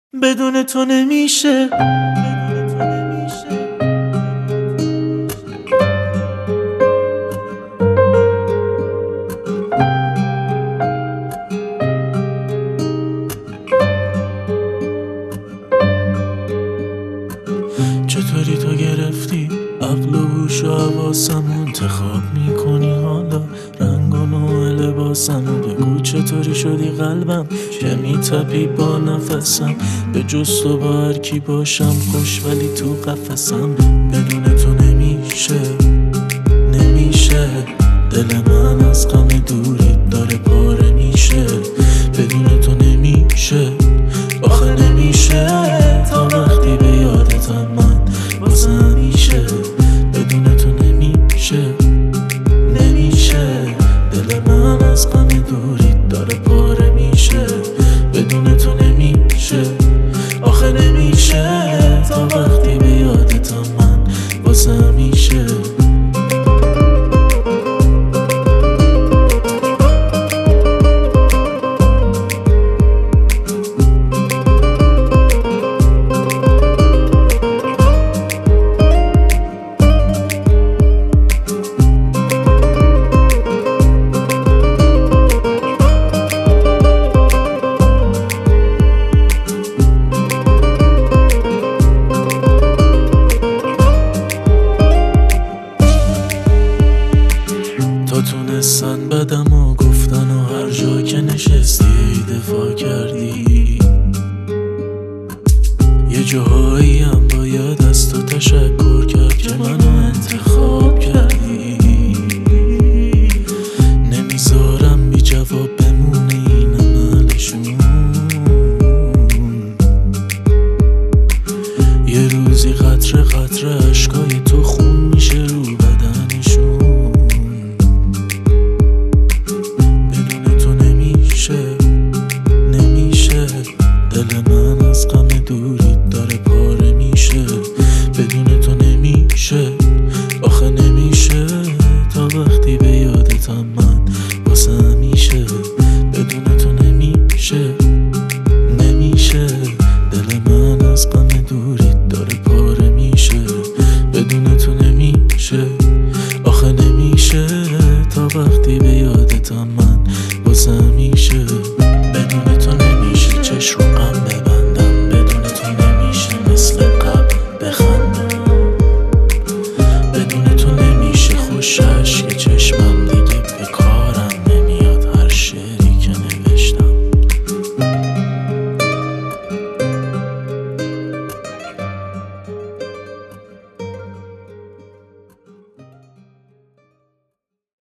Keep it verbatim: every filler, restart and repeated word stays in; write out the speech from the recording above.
بدون تو نمیشه. چطوری تو گرفتی عقل و هوش و حواسم، انتخاب میکنی حالا رنگ و نوع لباسم. بگو چطوری شدی قلبم که میتپی با نفسم، به جز تو با هر کی باشم خوش ولی تو قفسم. بدون تو نمیشه نمیشه، دل من از غم دوری داره پاره میشه. بدون تو نمیشه آخه نمیشه، تا وقتی به یادتم من واسه همیشه. بدون تو نمیشه نمیشه، دل من از غم دوری داره پاره میشه. بدون تو نمیشه آخه نمیشه، تا وقتی به یادتم من واسه همیشه. تا تونستن بدم و گفتن و هر جا که نشستی ای دفاع کردی. یه جاهایی هم باید از تو تشکر